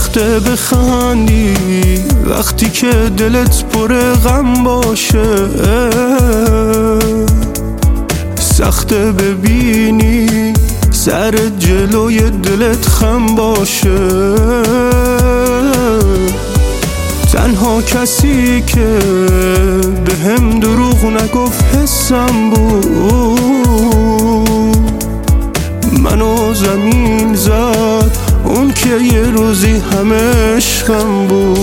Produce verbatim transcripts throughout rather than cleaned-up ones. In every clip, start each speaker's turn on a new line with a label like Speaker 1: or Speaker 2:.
Speaker 1: سخته بخندی وقتی که دلت پر غم باشه، سخته ببینی سر جلوی دلت خم باشه. تنها کسی که به هم دروغ نگفت حسم بود، منو زمین زد اون که یه روزی همه عشقم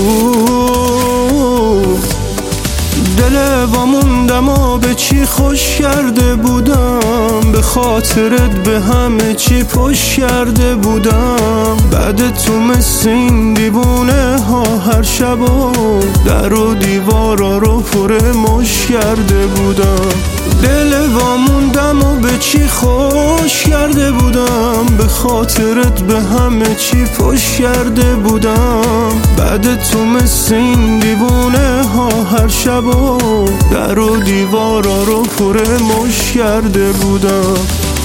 Speaker 1: بود. دل واموندم و به چی خوش کرده بودم، به خاطرت به همه چی پشت کرده بودم. بعد تو مثل این دیوونه ها هر شب و در و دیوارا رو پر مش کرده بودم. دل واموندم و به چی خوش کرده بودم، به خاطرت به همه چی پشت کرده بودم. بعد تو مثل این دیوونه ها هر شب و در و دیوارا رو پر مش کرده بودم.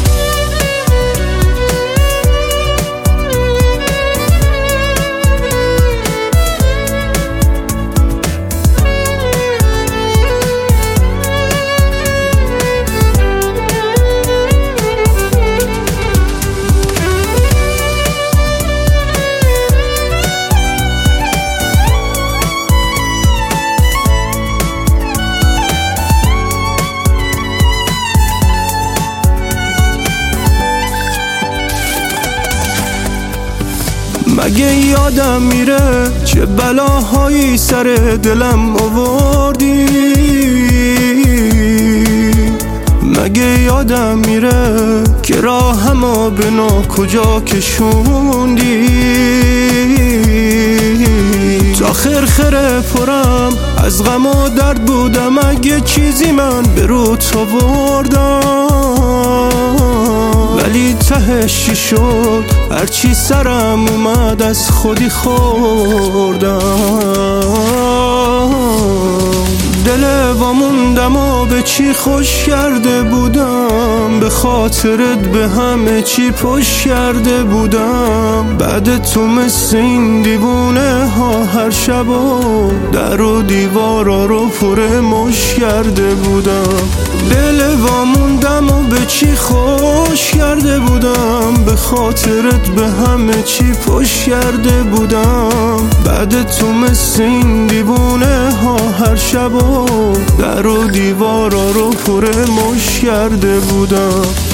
Speaker 1: مگه یادم میره چه بلاهایی سر دلم آوردی؟ مگه یادم میره که راهمو به ناکجا کشوندی؟ تا خرخره پرم از غم و درد بودم، اگه چیزی من به روت آوردم، ولی تهش چی شد؟ هرچی سرم اومد از خودی خوردم. دل واموندم و به چی خوش کرده بودم، به خاطرت به همه چی پشت کرده بودم. بعد تو مثل این دیوونه ها هر شب و در و دیوارا رو پر مش کرده بودم. دل واموندم و به چی خوش کرده بودم، به خاطرت به همه چی پشت کرده بودم. بعد تو مثل این دیوونه ها هر شب و در و دیوارا رو پر مش کرده بودم.